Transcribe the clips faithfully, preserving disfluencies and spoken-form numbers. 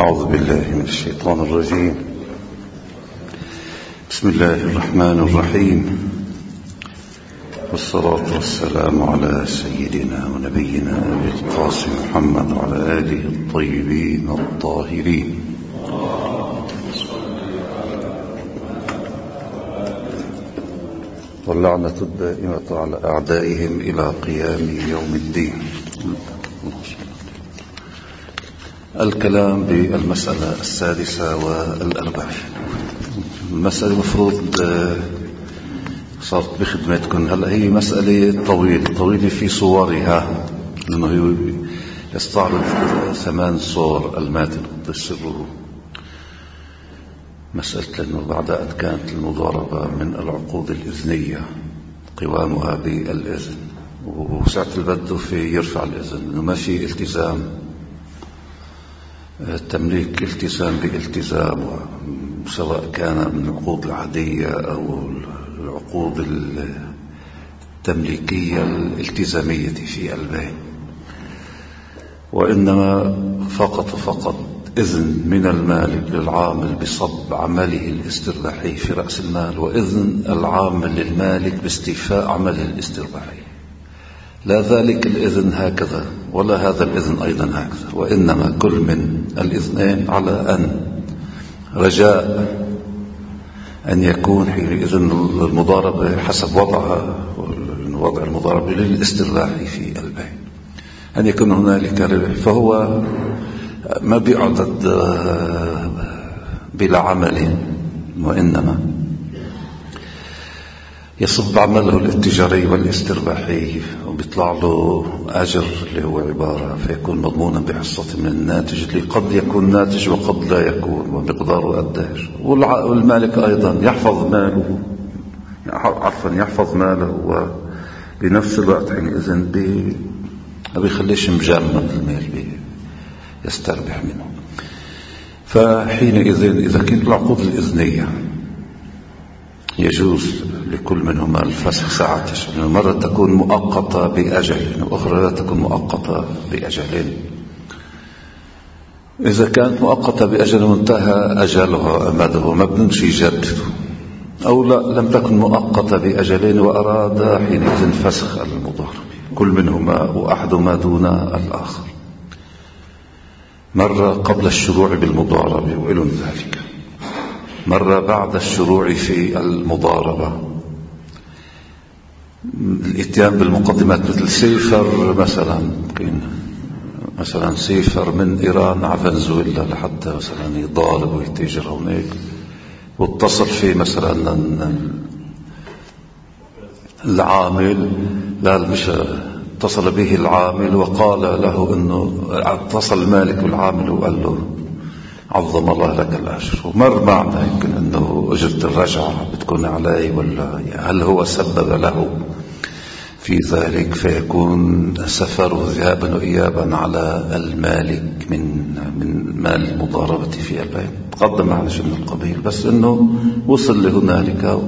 أعوذ بالله من الشيطان الرجيم. بسم الله الرحمن الرحيم، والصلاة والسلام على سيدنا ونبينا أبي القاسم محمد وعلى آله الطيبين الطاهرين. واللعنة الدائمة على أعدائهم إلى قيام يوم الدين. الكلام بالمسألة السادسة والأربعين. المسألة مفروض صارت بخدمتكم هلأ، هي مسألة طويلة طويلة في صورها، لأنه يستعرض ثمان صور الماتن قدس سره. مسألة لأنه بعد أن كانت المضاربة من العقود الإذنية قوامها بالإذن، وساعة البدو في يرفع الإذن، إنه ما في التزام التمليك التزام بالتزام، سواء كان من العقود العادية أو العقود التمليكية الالتزامية في البيع، وإنما فقط فقط إذن من المالك للعامل بصب عمله الاسترباحي في رأس المال، وإذن العامل للمالك باستيفاء عمله الاسترباحي. لا ذلك الإذن هكذا ولا هذا الإذن أيضا هكذا، وإنما كل من الإذنين على أن رجاء أن يكون حينئذ المضاربة حسب وضعها، وضع المضاربة للاسترباح في البيع، أن يكون هنالك ربح، فهو ما بيعدد بلا عمل، وإنما يصب عمله الاتجاري والاسترباحي وبيطلع له أجر اللي هو عبارة، فيكون مضمونا بحصة من الناتج اللي قد يكون ناتج وقد لا يكون، ومقداره قديش. والمالك أيضا يحفظ ماله، عفوا يحفظ ماله، وبنفس الوقت حينئذ ما بيخليش مجمد المال يستربح منه. فحينئذ إذا كانت العقود الإذنية يجوز لكل منهما الفسخ ساعة، مرة تكون مؤقتة بأجل وأخرى لا تكون مؤقتة بأجل. إذا كانت مؤقتة بأجل وانتهى أجلها أمده ما بدنش يجدد، أو لا لم تكن مؤقتة بأجلين وأراد حينئذ فسخ المضاربة، كل منهما وأحدهما دون الآخر، مرة قبل الشروع بالمضاربة وإلى ذلك، مرة بعد الشروع في المضاربة، الاتيان بالمقدمات مثل سيفر مثلا، مثلا سيفر من إيران على فنزويلا لحتى مثلا يضارب ويتجر هناك، واتصل فيه مثلا العامل، لا مش اتصل به العامل وقال له انه اتصل المالك بالعامل وقال له عظم الله لك الأجر، ومر معنا يمكن أنه أجرة الرجعة بتكون عليه، ولا هل هو سبب له في ذلك، فيكون سفره ذهابا وإيابا على المالك من من مال المضاربة في البيع. تقدم على شيء من القبيل، بس أنه وصل لهنالك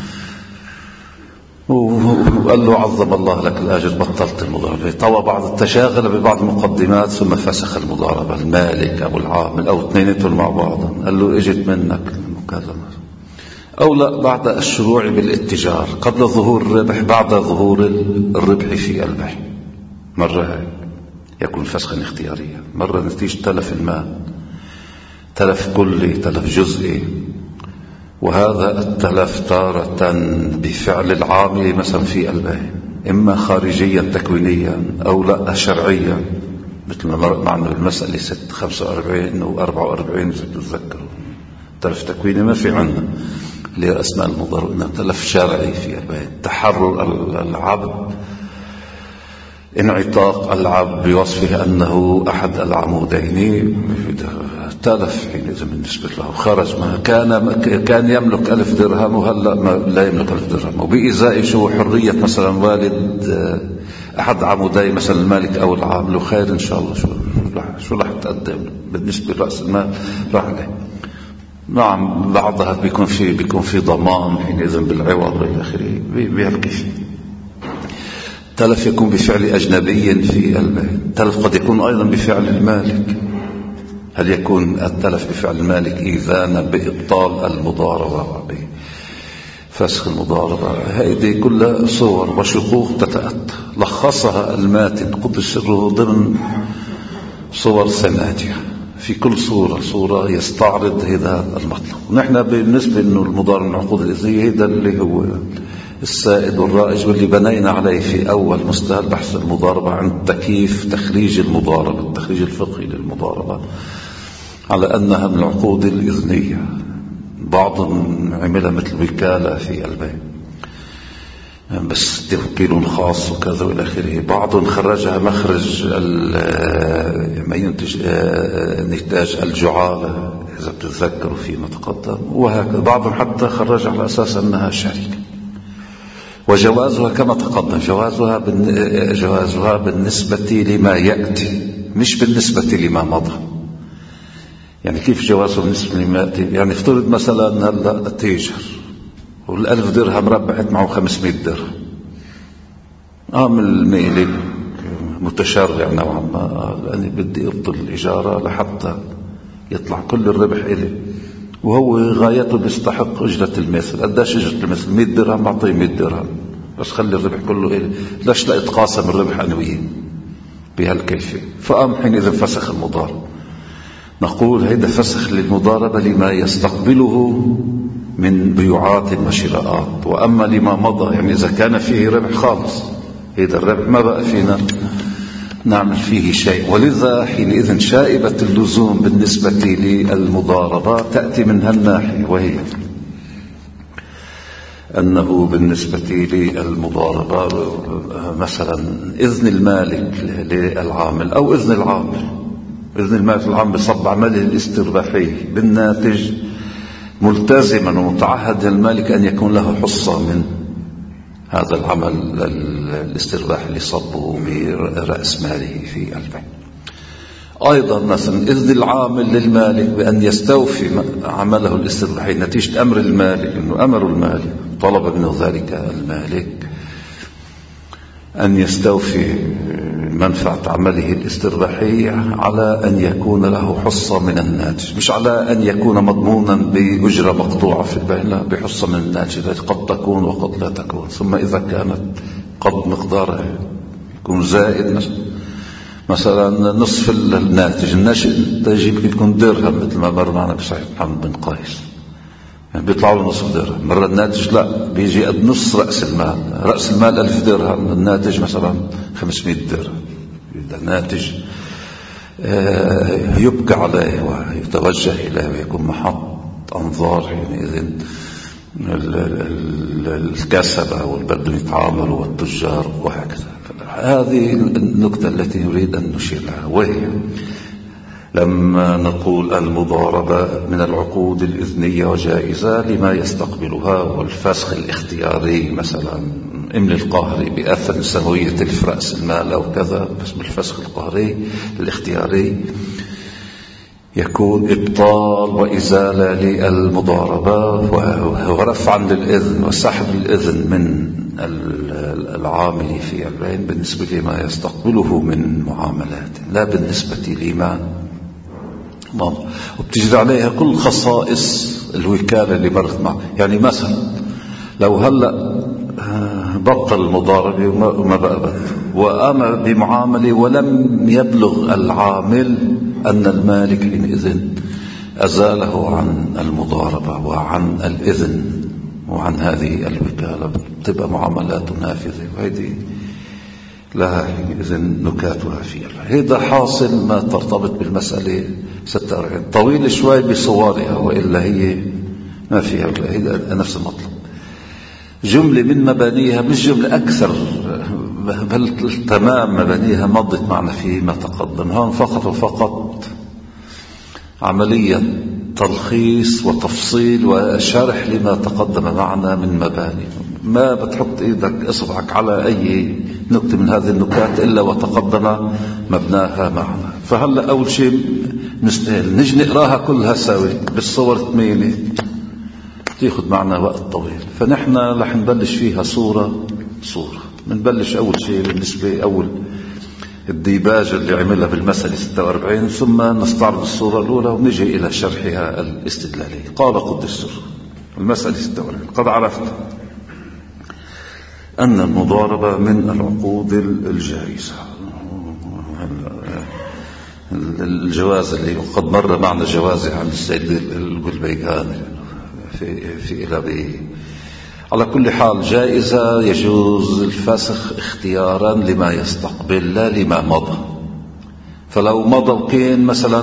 وقال له عظم الله لك الأجر، بطلت المضاربة. طوى بعض التشاغل ببعض المقدمات ثم فسخ المضاربة، المالك أو العامل أو اثنيناتهم مع بعض، قال له اجت منك المكالمة. أو لا بعد الشروع بالاتجار قبل ظهور الربح، بعد ظهور الربح في البيع، مرة هيك يكون فسخا اختياريا، مرة نتيجة تلف المال، تلف كلي تلف جزئي، وهذا التلف تارة بفعل العامل مثلا في البيع، إما خارجيا تكوينيا أو لا شرعيا، مثل ما معنا بالمسألة ست خمسة وأربعين وأربعة وأربعين إذا تتذكروا. تلف تكويني ما في عنا اللي هي أسماء المضاربة، إنما تلف شرعي في البيع، تحرر العبد، انعطاق العبد بوصفه أنه أحد العمودين، تلف حينئذ بالنسبة له، خرج ما كان كان يملك ألف درهم وهلا لا يملك ألف درهم، وبإزاء شو حرية مثلا والد أحد عمودي مثلا المالك أو العامل، وخير إن شاء الله. شو شو راح تقدم بالنسبة لرأس المال راح عليه. نعم بعضها بيكون في بيكون في ضمان حينئذ بالعوض والى آخره بهالكيف. تلف يكون بفعل أجنبي في البيع، تلف قد يكون أيضا بفعل المالك، هل يكون التلف بفعل المالك إذانا بإبطال المضاربة بفسخ المضاربة؟ هذه كلها صور وشقوق تتأتى، لخصها الماتن قدس سره ضمن صور ثمانية. في كل صورة صورة يستعرض هذا المطلب. ونحن بالنسبة إنه المضاربة من العقود الإذنية هذا اللي هو السائد والرائج واللي بنينا عليه في أول مستهل بحث المضاربة عند تكييف تخريج المضاربة، التخريج الفقهي للمضاربة، على أنها من العقود الإذنية. بعضهم عملها مثل وكالة في البيع بس توكيل خاص وكذا والى اخره. بعضهم خرجها مخرج ما ينتج نتاج الجعالة اذا بتتذكروا فيما تقدم، وهكذا. بعضهم حتى خرجها على اساس انها شركه. وجوازها كما تقدم جوازها جوازها بالنسبه لما ياتي مش بالنسبه لما مضى. يعني كيف جوازه بالنسبه لما ياتي؟ يعني افترض مثلا هلا تاجر والألف درهم ربحت معه خمسمائة درهم، عامل مالك متشرع نوعا ما، لأني بدي أبطل الإجارة لحتى يطلع كل الربح إلي، وهو غايته بيستحق أجرة المثل. قداش أجرة المثل؟ مئة درهم، بعطيه مئة درهم بس خلي الربح كله إلي. ليش لا يتقاسم الربح أنا وياه بهالكيفية؟ فقام حينئذ فسخ المضاربة. نقول هيدا فسخ للمضاربة لما يستقبله من بيوعات وشراءات. وأما لما مضى يعني إذا كان فيه ربح خالص، هذا الربح ما بقى فينا نعمل فيه شيء. ولذا حينئذ شائبة اللزوم بالنسبة للمضاربة تأتي من هالناحية، وهي أنه بالنسبة للمضاربة مثلا إذن المالك للعامل أو إذن العامل إذن المالك للعامل بصب عمله الاسترباحي بالناتج، ملتزما ومتعهد المالك أن يكون له حصة من هذا العمل الاسترباح اللي صبه برأس ماله في البيع. أيضا مثلا إذن العامل للمالك بأن يستوفي عمله الاسترباحي نتيجة أمر المالك، أنه أمر المالك طلب منه ذلك المالك أن يستوفي منفعة عمله الاسترباحي على أن يكون له حصة من الناتج، مش على أن يكون مضمونا بأجرة مقطوعة في البيع، لا، بحصة من الناتج التي قد تكون وقد لا تكون. ثم إذا كانت قد مقدارها يكون زائد مثلا نصف الناتج، الناتج يمكن يكون درهم مثل ما مر معنا بصحيح محمد بن قيس، يعني بيطلعوا له نصف درهم. مرة الناتج لا، بيجي قد نص رأس المال، رأس المال ألف درهم، الناتج مثلا خمسمائة درهم. إذا الناتج يبقى عليه ويتوجه إليه ويكون محط أنظار يعني إذن الكسبة والبدن يتعاملوا والتجار وهكذا. هذه النقطة التي نريد أن نشير لها، وهي لما نقول المضاربة من العقود الإذنية وجائزة لما يستقبلها، والفسخ الاختياري مثلا إمن القهري بأثر سنوية تلف رأس المال أو كذا، بس بالفسخ القهري الاختياري يكون إبطال وإزالة للمضاربة ورفعا للإذن وسحب الإذن من العامل في البيع بالنسبة لما يستقبله من معاملات، لا بالنسبة لما مضى. وبتجد عليها كل خصائص الوكالة اللي مرت معه. يعني مثلا لو هلأ بطل المضاربة وما بقى بطل وقام بمعاملة ولم يبلغ العامل أن المالك حينئذ أزاله عن المضاربة وعن الإذن وعن هذه الوكالة، تبقى معاملات نافذة، وهذه لها حينئذ نكاتها فيها. هذا حاصل ما ترتبط بالمسألة ستة وأربعين، طويل شوي بصورها وإلا هي ما فيها، هي نفس المطلب. جملة من مبانيها مش جملة أكثر، بل تمام مبانيها مضت معنا فيما تقدم. هون فقط وفقط عملية تلخيص وتفصيل وشرح لما تقدم معنا من مباني. ما بتحط ايدك اصبعك على اي نكتة من هذه النكات الا وتقدم مبناها معنا. فهلا اول شيء نستاهل نجي نقراها كلها سوا بالصور ثمينة، تاخذ معنا وقت طويل. فنحن رح نبلش فيها صورة صورة. بنبلش اول شيء بالنسبة اول الديباج اللي عملها بالمسألة ستة وأربعين، ثم نستعرض الصورة الأولى ونجي إلى شرحها الاستدلالي. قال قدس السر المسألة ستة وأربعين: قد عرفت أن المضاربة من العقود الجائزة. الجواز اللي قد مر معنا جوازه عن السيد القلبيغاني في في إلى على كل حال جائزة يجوز الفسخ اختيارا لما يستقبل لا لما مضى. فلو مضى كان مثلا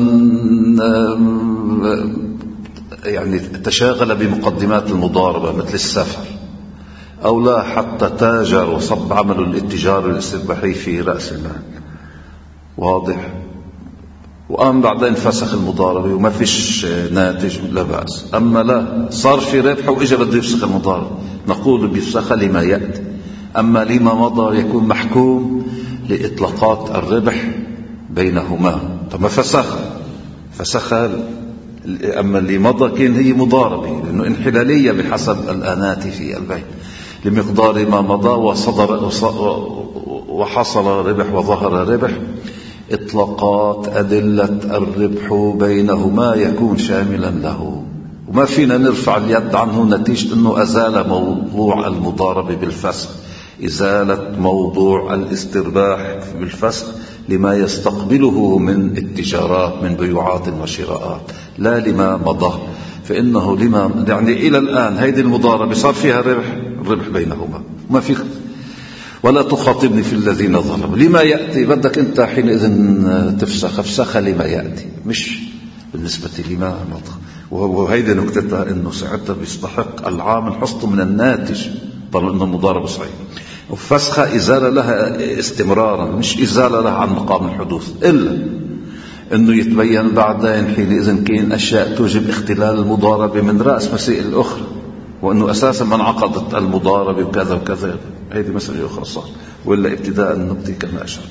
يعني تشاغل بمقدمات المضاربة مثل السفر، أو لا حتى تاجر وصب عمله الاتجار الاسترباحي في رأس المال، واضح، وقام بعدين فسخ المضاربة وما فيش ناتج لا بأس. أما لا صار في ربح وإجا بده يفسخ المضاربة، نقول بيفسخ لما يأتي. أما لما مضى يكون محكوم لإطلاقات الربح بينهما. طب ما فسخ فسخ أما اللي مضى كان هي مضاربة، لأنه انحلالية بحسب الآنات في البيع لمقدار ما مضى وصدر وحصل ربح وظهر ربح. إطلاقات أدلة الربح بينهما يكون شاملا له، وما فينا نرفع اليد عنه نتيجة أنه أزال موضوع المضاربة بالفسخ، إزالة موضوع الاسترباح بالفسخ لما يستقبله من التجارات من بيوعات وشراءات لا لما مضى. فإنه لما يعني إلى الآن هيدي المضاربة صار فيها ربح، الربح بينهما ما في. ولا تخاطبني في الذين ظلموا. لما يأتي بدك أنت حينئذ تفسخ افسخ لما يأتي، مش بالنسبة لما مضى. وهيدي نكتتها إنه ساعتها بيستحق العامل حصته من الناتج طالما إنه مضاربة صحيح. وفسخة إزالة لها استمرارا، مش إزالة لها عن مقام الحدوث، إلا إنه يتبين بعدين حينئذ كاين أشياء توجب اختلال المضاربة من رأس مسائل الأخرى، وأنه أساسا من عقدت المضاربة وكذا وكذا، هذه مسألة أخرى صار. وإلا ابتداء النبتي كما أشار.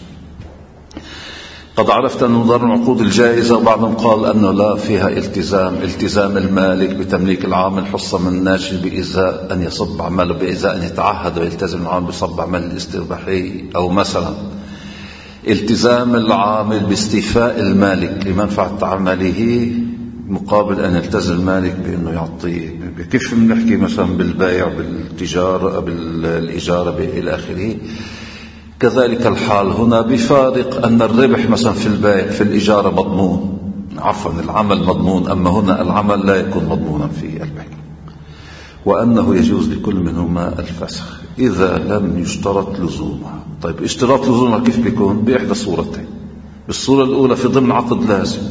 قد عرفت أن مضاربة العقود الجائزة، وبعضهم قال أنه لا فيها التزام التزام المالك بتمليك العامل حصة من الناشئ بإزاء أن يصب عمله، بإزاء أن يتعهد ويلتزم العامل بصب عمل الاسترباحي، أو مثلا التزام العامل باستيفاء المالك لمنفعة عمله مقابل أن يلتزم المالك بأنه يعطيه. كيف بنحكي مثلا بالبيع بالتجارة بالإجارة إلى آخره. كذلك الحال هنا بفارق أن الربح مثلا في البيع في الإجارة مضمون، عفوا العمل مضمون، أما هنا العمل لا يكون مضمونا في البيع. وأنه يجوز لكل منهما الفسخ إذا لم يشترط لزومها. طيب اشتراط لزومها كيف بيكون؟ بإحدى صورتين. بالصورة الأولى في ضمن عقد لازم،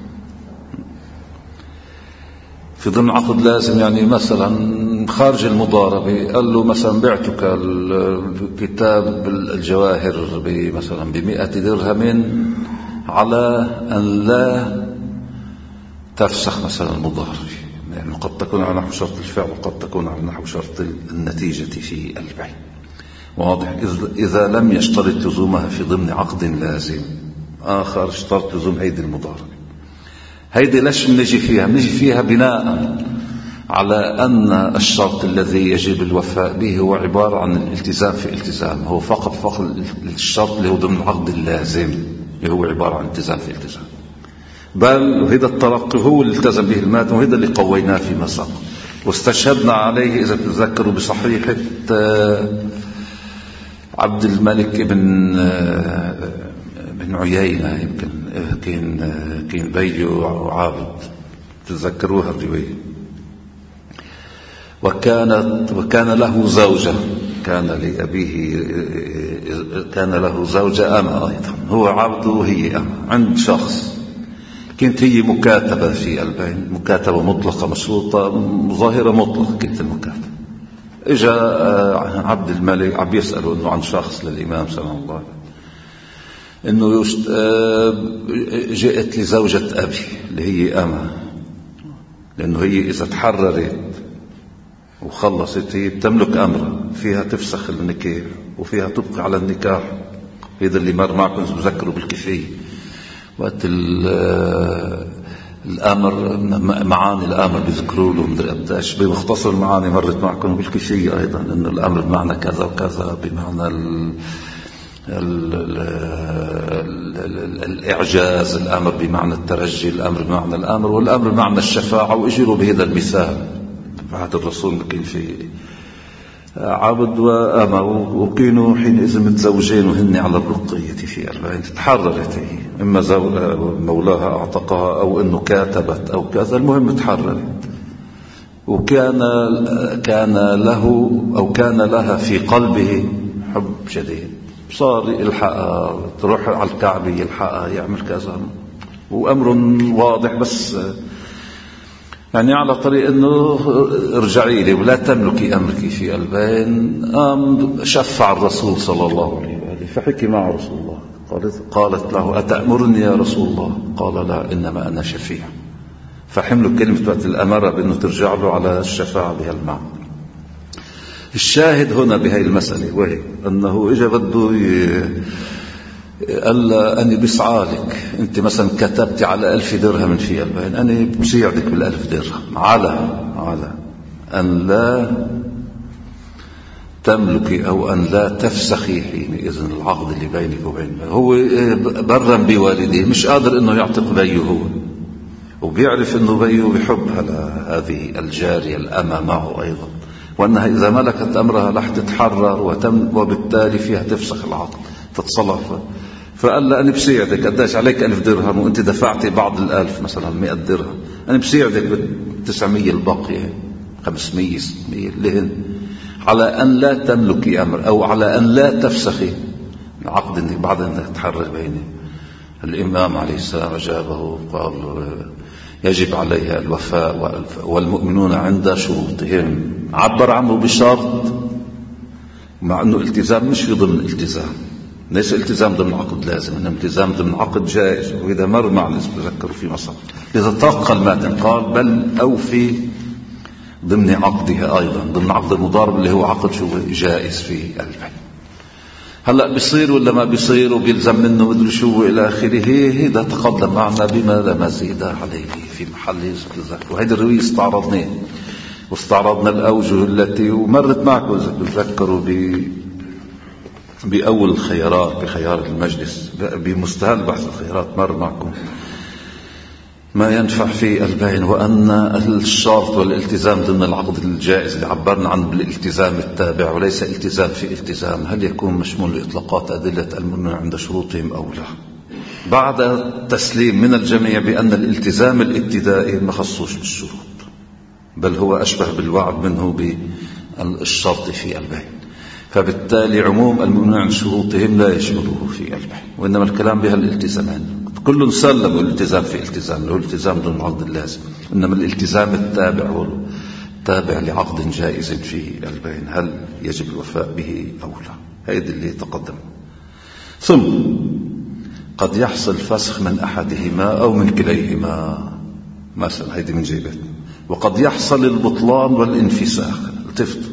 في ضمن عقد لازم يعني مثلا خارج المضاربة قال له مثلا بعتك الكتاب الجواهر مثلا بمئة درهم على أن لا تفسخ مثلا المضاربة، يعني قد تكون على نحو شرط الفعل وقد تكون على نحو شرط النتيجة في البيع، واضح. إذا لم يشترط لزومها في ضمن عقد لازم آخر اشترط لزوم هيدي المضاربة. هيدي ليش بنجي فيها؟ بنجي فيها بناء على أن الشرط الذي يجب الوفاء به هو عبارة عن الالتزام في التزام، هو فقط فقط الشرط اللي هو ضمن العقد اللازم اللي هو عبارة عن التزام في التزام. بل وهذا الترقي هو اللي التزم به المادة، وهذا اللي قويناه فيما سبق واستشهدنا عليه إذا تتذكروا بصحيحة عبد الملك بن بن عيينة، يمكن كان كان بيجو وعابد، تتذكروها الرواية. وكانت وكان له زوجة، كان لأبيه كان له زوجة أما أيضا، هو عبد وهي أما عند شخص. كانت هي مكاتبة في البين، مكاتبة مطلقة مشروطة ظاهرة مطلقة كانت المكاتبة. إجا عبد الملك عم يسأله إنه عن شخص للإمام صلى الله عليه وسلم إنه جاءت لزوجة أبي اللي هي أما، لأنه هي إذا تحررت وخلصت هي بتملك أمر فيها تفسخ النكاح وفيها تبقي على النكاح. هذا اللي مر معكم تذكروا بالكفاية وقت الأمر، معاني الأمر بيذكروا له مدري قديش بمختصر المعاني مرت معكم بالكفاية أيضا، إنه الأمر بمعنى كذا وكذا، بمعنى ال ال ال ال الإعجاز، الأمر بمعنى الترجي، الأمر بمعنى الأمر، والأمر بمعنى الشفاعة. وإجروا بهذا المثال بعد الرسول كان في عبد وأما، وكانوا حينئذ متزوجين وهن على الرقية في أربعين، تتحررت هي، إما مولاها أعتقها أو إنه كاتبت أو كذا، المهم تحررت. وكان كان له أو كان لها في قلبه حب شديد، صار يلحقها، تروح على الكعبة يلحقها، يعمل كذا، وأمر واضح، بس يعني على طريق انه ارجعي لي ولا تملكي امرك في قلبين. قام شفع الرسول صلى الله عليه وآله، فحكي مع رسول الله، قالت, قالت له أتأمرني يا رسول الله؟ قال لا، إنما أنا شفيع. فحملوا كلمة وقت الأمر بأنه ترجع له على الشفاعة بهالمعنى. الشاهد هنا بهاي المسألة وهي أنه إجا بده قال أنا بسعالك، أنت مثلا كتبت على ألف درهم في قلبين، أنا بسيعدك بالألف درهم على على أن لا تملكي أو أن لا تفسخي حينئذ العقد اللي بينك وبين. هو برا بوالديه، مش قادر أنه يعتق بيه هو، وبيعرف أنه بيه بحب هذه الجارية الأمة معه أيضا، وأنها إذا ملكت أمرها رح تتحرر وتم، وبالتالي فيها تفسخ العقد تتصلف. فقال له أنا بسيعدك، قداش عليك ألف درهم وأنت دفعتي بعض الألف مثلا مئة درهم، أنا بسيعدك بالتسعمية الباقية، خمسمية ستمية لهن، على أن لا تملكي أمر أو على أن لا تفسخي العقد اللي بعد أن تتحرر بيني. الإمام عليه السلام أجابه قال يجب عليها الوفاء والمؤمنون عند شروطهم. عبر عنه بشرط، مع أنه التزام مش في ضمن التزام، ليس التزام ضمن عقد لازم، إنما التزام ضمن عقد جائز. وإذا مر مع لازم تذكروا في مصر إذا طاق الماتن قال بل أو في ضمن عقدها أيضا، ضمن عقد المضارب اللي هو عقد شو جائز في البيع. هلأ بيصير ولا ما بيصير وبيلزم منه مدري شو إلى آخره، هذا تقدم معنا بما لا مزيد عليه في محل الذكر. وهذه الرواية استعرضناه واستعرضنا الأوجه التي ومرت معكم إذا تتذكروا ب بأول الخيارات بخيار المجلس، بمستهل بحث الخيارات مر معكم ما ينفع في البين، وأن الشرط والالتزام ضمن العقد الجائز اللي عبرنا عنه بالالتزام التابع وليس التزام في التزام، هل يكون مشمول لإطلاقات أدلة المؤمنين عند شروطهم أو لا؟ بعد تسليم من الجميع بأن الالتزام الابتدائي ما خصوش بالشروط، بل هو أشبه بالوعد منه بالشرط في البين، فبالتالي عموم المؤمنين عند شروطهم لا يشمله في البين، وإنما الكلام بها الالتزامان. كل سلم الالتزام في التزام، له التزام ضمن العقد اللازم، إنما الالتزام التابع والتابع لعقد جائز في البين هل يجب الوفاء به أو لا؟ هذا اللي تقدم. ثم قد يحصل فسخ من أحدهما أو من كليهما مثلا، هذه من جيبت. وقد يحصل البطلان والانفساخ. التفت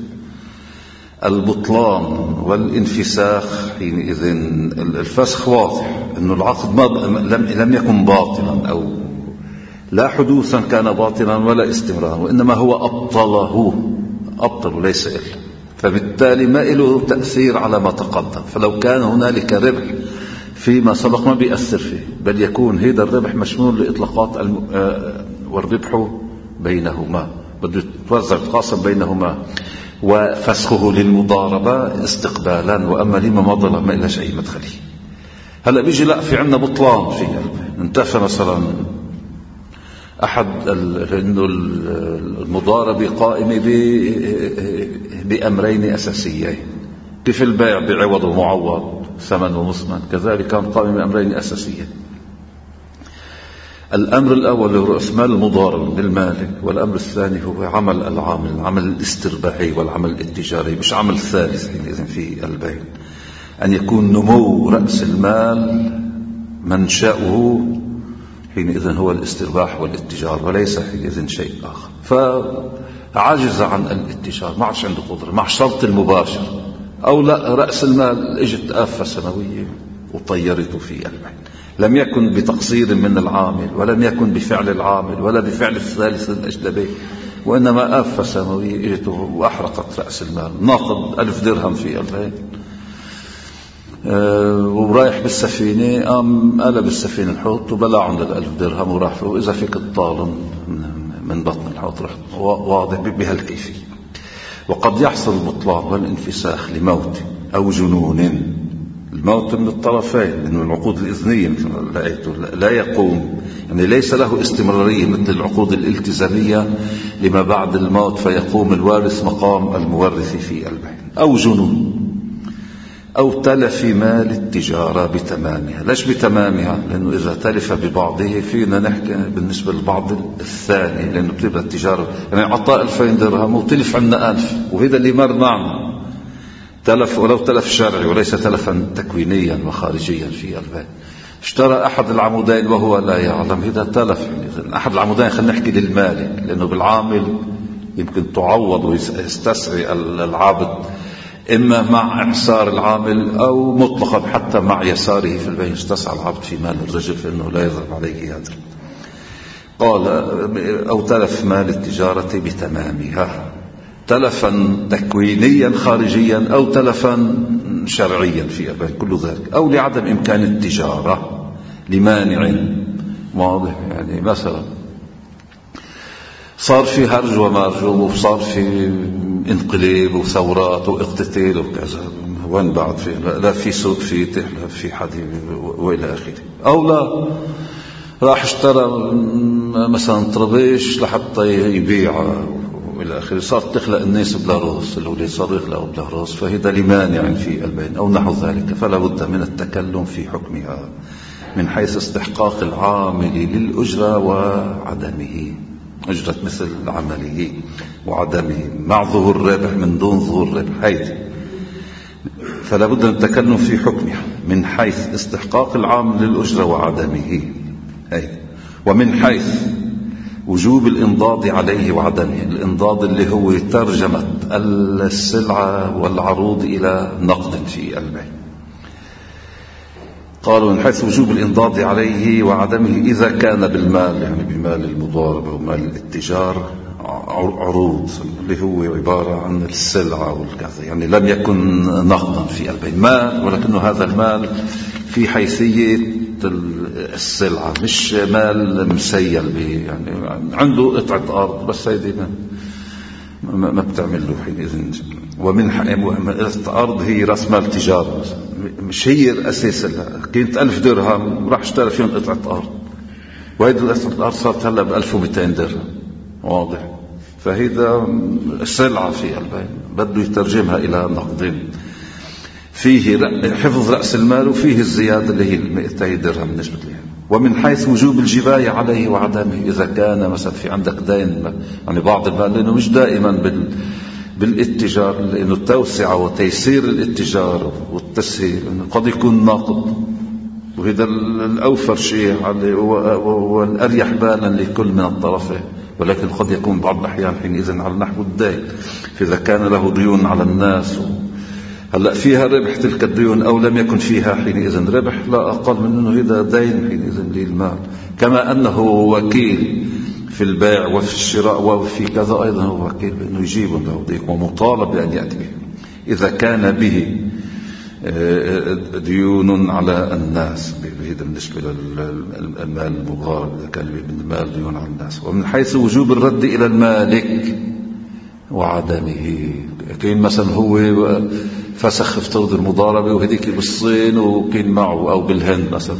البطلان والانفساخ حينئذ الفسخ واضح انه العقد ما لم لم يكن باطلا او لا حدوثا كان باطلا ولا استمرارا، وانما هو ابطله ابطل وليس الا، فبالتالي ما له تاثير على ما تقدم. فلو كان هنالك ربح فيما سبق ما بيأثر فيه، بل يكون هذا الربح مشمول لاطلاقات الم... والربح بينهما بده يتوزع يتقاسم بينهما، وفسخه للمضاربة استقبالا، وأما لما مضى ما إلا شيء مدخلي. هلأ بيجي لا في عنا بطلان في انتفى مثلا أحد إنه المضاربة قائمة بأمرين أساسيين، كيف البيع بعوض ومعوض ثمن ومثمن، كذلك كان قائم بأمرين أساسيين. الأمر الأول هو رأس مال المضارب بالمالك، والأمر الثاني هو عمل العامل، العمل الاسترباحي والعمل التجاري، مش عمل ثالث حينئذ في البيع، أن يكون نمو رأس المال منشأه حينئذ هو الاسترباح والاتجار، وليس حينئذ شيء آخر. فعجز عن الاتجار، ما عادش عنده قدرة مع الشرط المباشر، أو لا رأس المال اجت آفة سنوية وطيرته في البيع، لم يكن بتقصير من العامل، ولم يكن بفعل العامل، ولا بفعل الثالث الأجنبي، وإنما آفة سماوية اجته وأحرقت رأس المال، ناقض ألف درهم في البيع. أه ورايح بالسفينة، قام قلب السفينة الحوت وبلع عند الألف درهم وراح فيه، وإذا فيك الطالن من بطن الحوت. رحت واضح بهالكيفية. وقد يحصل البطلان والانفساخ لموت أو جنون. الموت من الطرفين، لأن العقود الإذنية لا يقوم، يعني ليس له استمرارية مثل العقود الالتزامية لما بعد الموت، فيقوم الوارث مقام المورث في البين. أو جنون أو تلف مال التجارة بتمامها. ليش بتمامها؟ لأنه إذا تلف ببعضه فينا نحكي بالنسبة للبعض الثاني، لأنه بتبقى التجارة يعني عطاء ألفين درهم وتلف عنا ألف، وهذا اللي مر معنا تلف، ولو تلف شرعي وليس تلفا تكوينيا وخارجيا في البيت. اشترى أحد العمودين وهو لا يعلم، هذا تلف. يعني أحد العمودين خلينا نحكي للمالك، لأنه بالعامل يمكن تعوض ويستسعي العابد إما مع إعسار العامل أو مطلقا حتى مع يساره في البيع يستسعى العبد في مال الرجل، فإنه لا يضرب عليه هذا. قال أو تلف مال التجارة بتمامها، تلفا تكوينيا خارجيا أو تلفا شرعيا في البيع، كل ذلك. أو لعدم إمكان التجارة لمانع واضح. يعني مثلا صار في هرج ومرج وصار في انقلاب وثورات واقتتال وكذا، وين بعد في لا في سوق فيتح لا في حد والى اخره. او لا راح اشترى مثلا طربيش لحتى يبيع والى اخره، صارت تخلق الناس بلا روس، اللي صاروا يخلقوا بلا روس، فهذا لمانع في البين او نحو ذلك. فلا بد من التكلم في حكمها من حيث استحقاق العامل للأجرة وعدمه، أجرة مثل عمله وعدمه، مع ظهور الربح من دون ظهور الربح. هيدي فلا بد من التكلم في حكمها من حيث استحقاق العامل للأجرة وعدمه، هيدي. ومن حيث وجوب الإنضاد عليه وعدمه. الإنضاد اللي هو ترجمة السلعة والعروض إلى نقد في البيع. قالوا من حيث وجوب الإنضاد عليه وعدمه إذا كان بالمال، يعني بمال المضاربة ومال الاتجار، عروض اللي هو عبارة عن السلعة والكذا، يعني لم يكن نقدا في البيع، مال ولكنه هذا المال في حيثية السلعة، مش مال مسيل، يعني عنده قطعة أرض بس هيدي ما, ما بتعمل له حينئذ. ومن أرض هي رأس مال تجارة، مش هي الأساس لها. كانت ألف درهم راح اشترى فيهم قطعة أرض، وهيدي قطعة الأرض صارت هلا بألف ومئتين درهم، واضح. فهذا السلعة في البيع بده يترجمها إلى نقدين، فيه حفظ رأس المال وفيه الزيادة اللي هي مئتين درهم بالنسبة لها. ومن حيث وجوب الجباية عليه وعدمه، إذا كان مثلا في عندك دين، يعني بعض المال لأنه مش دائما بال بالاتجار، لأنه التوسعة وتيسير الاتجار والتسهيل قد يكون ناقض، وهذا الأوفر شيء والأريح بالا لكل من الطرفين، ولكن قد يكون بعض الأحيان حينئذ على نحو الدين. فإذا كان له ديون على الناس هلأ فيها ربح تلك الديون أو لم يكن فيها حينئذ ربح، لا أقل من أنه هذا دين حينئذ للمال. كما أنه وكيل في البيع وفي الشراء وفي كذا، أيضا هو وكيل بأنه يجيب له ضيق ومطالب بأن يأتي به إذا كان به ديون على الناس. بهذا بالنسبة للمال المضارب، إذا كان به المال ديون على الناس. ومن حيث وجوب الرد إلى المالك وعدمه، كان مثلا هو فسخ افترض المضاربة وهديك بالصين وكان معه أو بالهند مثلا،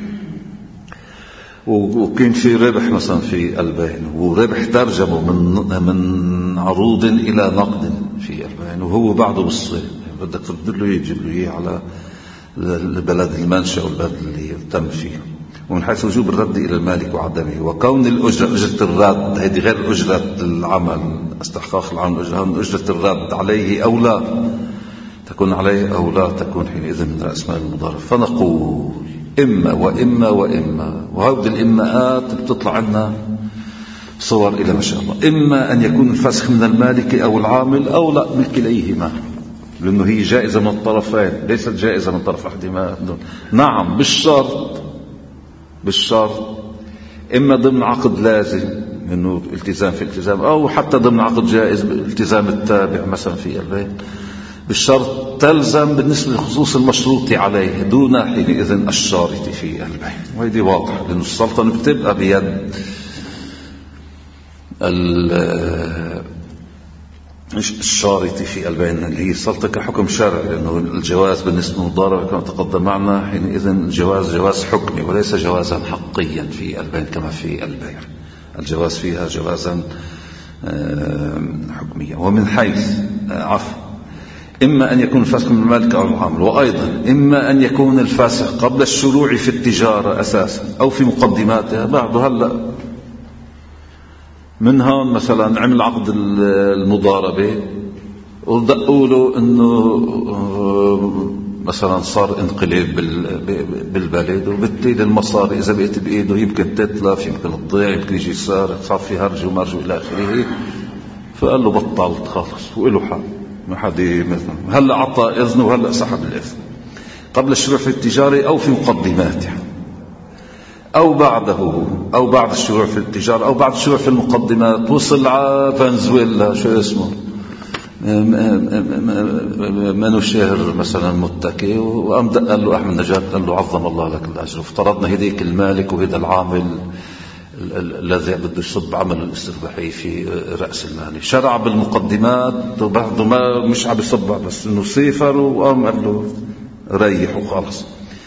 وكان في ربح مثلا في البين، وربح ترجمه من من عروض إلى نقد في البين، وهو بعده بالصين، بدك ترد له يجيب له إياه على البلد المنشأ والبلد اللي تم فيه. ومن حيث وجوب الرد إلى المالك وعدمه، وكون الأجرة أجرة الرد، هذه غير أجرة العمل، استحقاق العمل، أجرة الرد عليه أو لا تكون عليه أو لا تكون حينئذ من رأس مال المضارب. فنقول إما وإما وإما، وهذه الإماءات بتطلع عنا صور إلى ما شاء الله. إما أن يكون الفسخ من المالك أو العامل أو لا من كليهما، لأنه هي جائزة من الطرفين، ليست جائزة من طرف أحدهما. نعم بالشرط، بالشرط إما ضمن عقد لازم إنه التزام في التزام، أو حتى ضمن عقد جائز التزام التابع مثلا في البيع بالشرط تلزم بالنسبة لخصوص المشروط عليه دون حينئذ الشارط في البيع. وهذه واضح لأن السلطنة بتبقى بيد الشارط في البيع اللي هي السلطة كحكم شرعي، لأنه الجواز بالنسبة للمضاربة كما تقدم معنا حينئذ الجواز جواز حكمي وليس جوازا حقيا في البيع كما في البيع. الجواز فيها جوازا حكميا. ومن حيث عفو إما أن يكون الفاسق من المالك أو المعامل، وأيضا إما أن يكون الفاسق قبل الشروع في التجارة أساسا أو في مقدماتها بعد. هلأ من هون مثلا عمل عقد المضاربة ودقوا له أنه مثلا صار انقلاب بالبلد وبالتالي المصاري إذا بقيت بإيده يمكن تتلف يمكن تضيع يمكن يجي سارق صار في هرج ومرج إلى آخره، فقال له بطلت خالص وإله حق ما حد مثلا. هلا عطى إذنه وهلا سحب الإذن قبل الشروع في التجارة أو في مقدماتها أو بعده أو بعد الشروع في التجارة أو بعد الشروع في المقدمات. وصل على فنزويلا شو اسمه منو شهر مثلا متكي وقام دق قال له أحمد نجار قال له عظم الله لك الأجر. افترضنا هديك المالك وهذا العامل الذي بده يصب عمل الاسترباحي في رأس المال شرع بالمقدمات وبعده ما مش عم يصب بس انه سيفر وقام قال له ريح وخلص.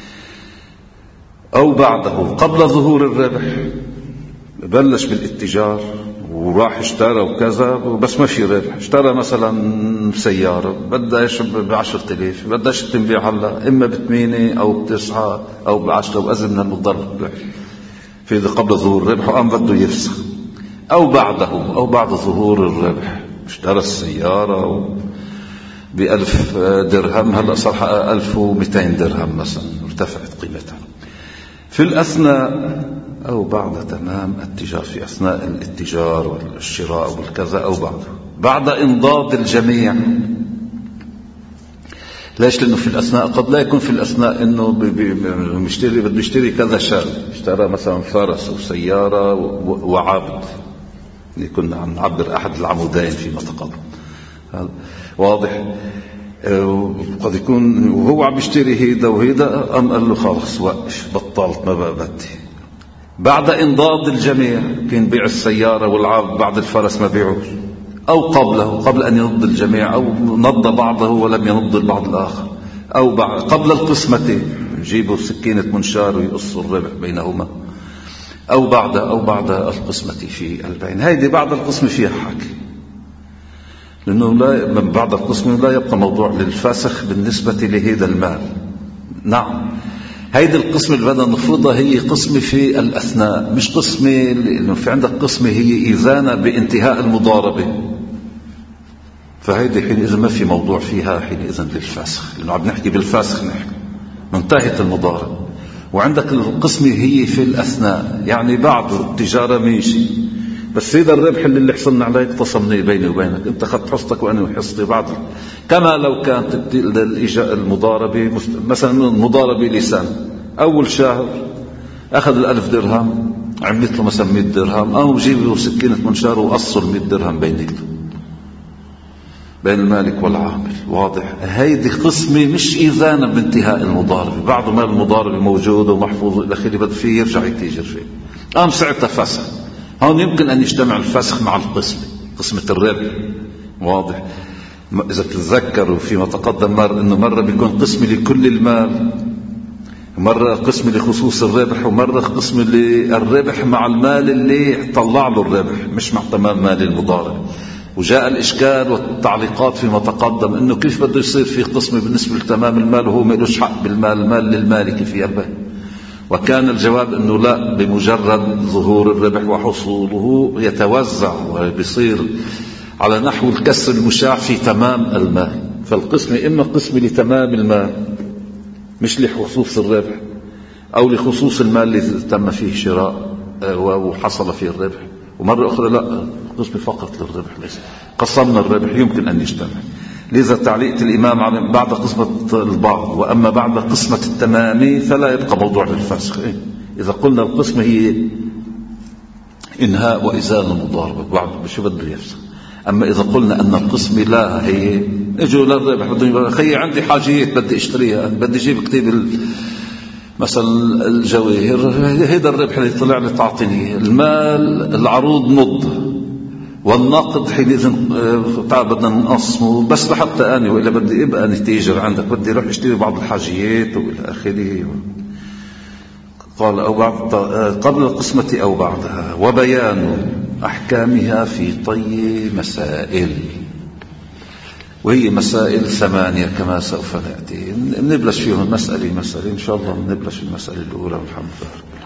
او بعده قبل ظهور الربح بلش بالاتجار وراح اشترى وكذا بس ما في ربح. اشترى مثلا سيارة بدها بعشرة الاف بدها تنبيع هلا اما بثمانية او بتسعة او بعشرة وازم من المضاربة في قبل ظهور الربح وقام بده يفسخ. أو بعده أو بعد ظهور الربح اشترى السيارة بألف درهم هلأ صار ألف ومئتين درهم مثلا ارتفعت قيمتها في الأثناء أو بعد تمام التجار في أثناء الاتجار والشراء والكذا أو بعده بعد انضاد الجميع. ليش؟ لأنه في الأثناء قد لا يكون في الأثناء إنه بيشتري بده يشتري كذا شغل. اشترى مثلا فرس وسيارة وعبد اللي كنا عم نعبر أحد العمودين فيما تقدم واضح. قد يكون وهو عم يشتري هيدا وهيدا أم قال له خلاص وقف بطلت ما بقى بدي. بعد انضاد الجميع كان بيع السيارة والعبد بعد الفرس ما بيعوش أو قبله قبل أن ينض الجميع أو نض بعضه ولم ينض البعض الآخر أو بعد قبل القسمة يجيبوا سكينة منشار ويقصوا الربح بينهما أو بعد أو بعد القسمة في البيع. هيدي بعد القسمة فيها حكي لأنه لا من بعد القسمة لا يبقى موضوع للفاسخ بالنسبة لهذا المال. نعم هيدي القسمة اللي بدنا نفرضها هي قسمة في الأثناء مش قسمة لأنه في عندك قسمة هي إذانة بانتهاء المضاربة فهيدي حينئذ ما في موضوع فيها حينئذ للفاسخ لأنه عم نحكي بالفاسخ نحكي منتهت المضاربة. وعندك القسمة هي في الأثناء يعني بعد التجارة ماشي بس هذا الربح اللي, اللي حصلنا عليه اقتصمني بيني وبينك انت خدت حصتك وانا حصتي بعد كما لو كانت المضاربة مثلا المضاربة لسنة اول شهر اخذ الالف درهم عملت له مثلا مئة درهم او جيب له سكينة منشار وقصر مئة درهم بينك بين المالك والعامل. واضح هيدي قسمة مش إذانا بانتهاء المضاربة بعد ما المضاربة موجودة ومحفوظة إلى آخره بده فيه يرجع يتيجر فيه قام ساعتها فسخ. هون يمكن أن يجتمع الفسخ مع القسمة قسمة الربح. واضح إذا تتذكروا فيما تقدم مر إنه مرة بيكون قسمة لكل المال مرة قسمة لخصوص الربح ومرة قسمة للربح مع المال اللي طلع له الربح مش مع تمام مال المضاربة. وجاء الإشكال والتعليقات فيما تقدم إنه كيف بده يصير في قسمة بالنسبة لتمام المال وهو ما لهش حق بالمال المال للمالك في البيع. وكان الجواب إنه لا بمجرد ظهور الربح وحصوله يتوزع ويصير على نحو الكسر المشاع في تمام المال. فالقسمة إما قسمة لتمام المال مش لخصوص الربح أو لخصوص المال اللي تم فيه شراء وحصل فيه الربح ومرة أخرى لا قسمة فقط للربح ليس قسمنا الربح يمكن أن يجتمع. لذا تعليق الإمام على بعد قسمة البعض وأما بعد قسمة التمام فلا يبقى موضوع للفسخ. إذا قلنا القسمة هي إنهاء وإزالة المضاربة بعد بشو بده يفسخ. أما إذا قلنا أن القسمة لا هي اجوا للربح بدهم خيي عندي حاجيات بدي اشتريها بدي اجيب كتيب مثلا الجواهر هذا الربح اللي طلع لي تعطيني المال العروض نض والناقد حينئذ تعال بدنا نقسمه بس لحتى أنا وإلا بدي ابقى نتيجر عندك بدي اروح اشتري بعض الحاجيات والى اخره. قال أو بعد قبل القسمة أو بعدها وبيان أحكامها في طي مسائل وهي مسائل ثمانية كما سوف نأتي نبلش فيهم مسألة مسألة إن شاء الله نبلش المسألة الأولى والحمد لله.